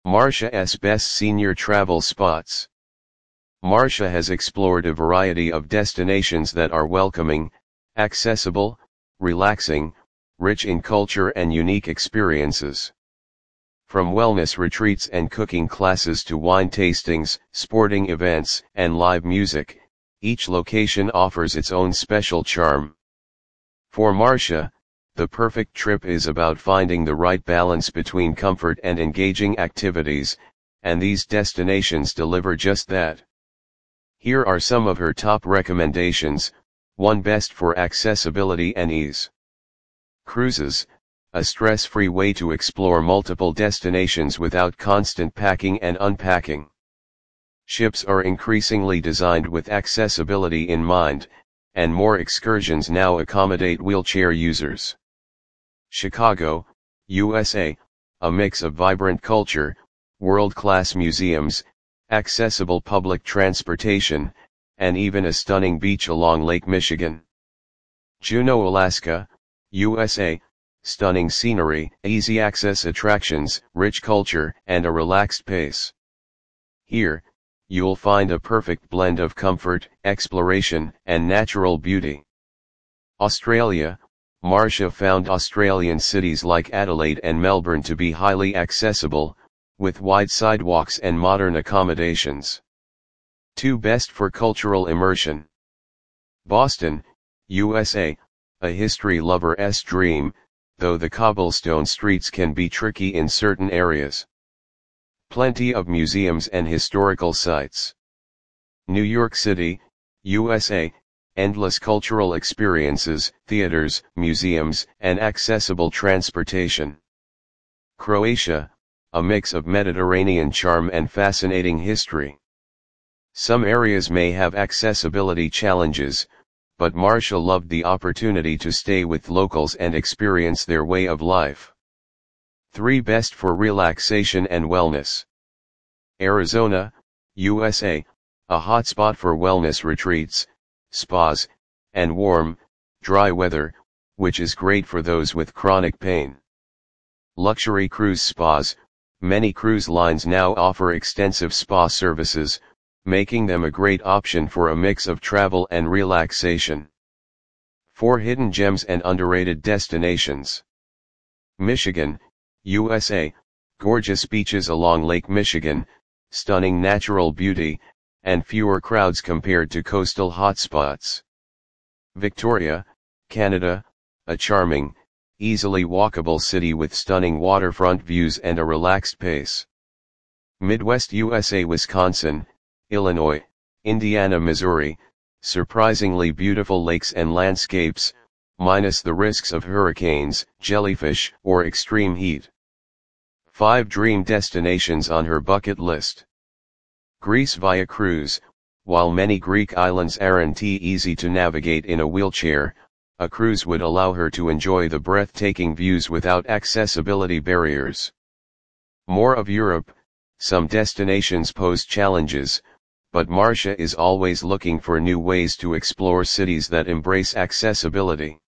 Marcia's best senior travel spots. Marcia has explored a variety of destinations that are welcoming, accessible, relaxing, rich in culture and unique experiences. From wellness retreats and cooking classes to wine tastings, sporting events, and live music, each location offers its own special charm. For Marcia, the perfect trip is about finding the right balance between comfort and engaging activities, and these destinations deliver just that. Here are some of her top recommendations. 1. Best for accessibility and ease. Cruises, a stress-free way to explore multiple destinations without constant packing and unpacking. Ships are increasingly designed with accessibility in mind, and more excursions now accommodate wheelchair users. Chicago, USA, a mix of vibrant culture, world-class museums, accessible public transportation, and even a stunning beach along Lake Michigan. Juneau, Alaska, USA, stunning scenery, easy access attractions, rich culture, and a relaxed pace. Here, you'll find a perfect blend of comfort, exploration, and natural beauty. Australia, Marcia found Australian cities like Adelaide and Melbourne to be highly accessible, with wide sidewalks and modern accommodations. 2. Best for cultural immersion. Boston, USA, a history lover's dream, though the cobblestone streets can be tricky in certain areas. Plenty of museums and historical sites. New York City, USA, endless cultural experiences, theaters, museums, and accessible transportation. Croatia, a mix of Mediterranean charm and fascinating history. Some areas may have accessibility challenges, but Marcia loved the opportunity to stay with locals and experience their way of life. 3. Best for relaxation and wellness. Arizona, USA, a hotspot for wellness retreats, spas, and warm, dry weather, which is great for those with chronic pain. Luxury cruise spas, many cruise lines now offer extensive spa services, making them a great option for a mix of travel and relaxation. 4. Hidden gems and underrated destinations. Michigan, USA, gorgeous beaches along Lake Michigan, stunning natural beauty, and fewer crowds compared to coastal hotspots. Victoria, Canada, a charming, easily walkable city with stunning waterfront views and a relaxed pace. Midwest USA, Wisconsin, Illinois, Indiana, Missouri, surprisingly beautiful lakes and landscapes, minus the risks of hurricanes, jellyfish, or extreme heat. 5. Dream destinations on her bucket list. Greece via cruise. While many Greek islands aren't easy to navigate in a wheelchair, a cruise would allow her to enjoy the breathtaking views without accessibility barriers. More of Europe. Some destinations pose challenges, but Marcia is always looking for new ways to explore cities that embrace accessibility.